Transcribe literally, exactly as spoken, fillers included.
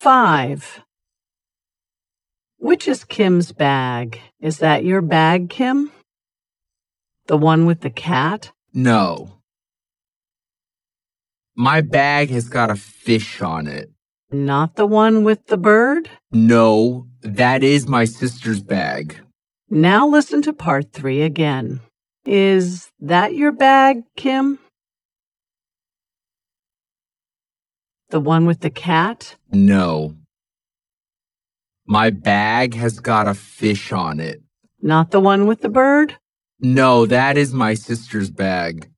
Five. Which is Kim's bag? Is that your bag, Kim? The one with the cat? No. My bag has got a fish on it. Not the one with the bird? No, that is my sister's bag. Now listen to part three again. Is that your bag, Kim? The one with the cat? No. My bag has got a fish on it. Not the one with the bird? No, that is my sister's bag.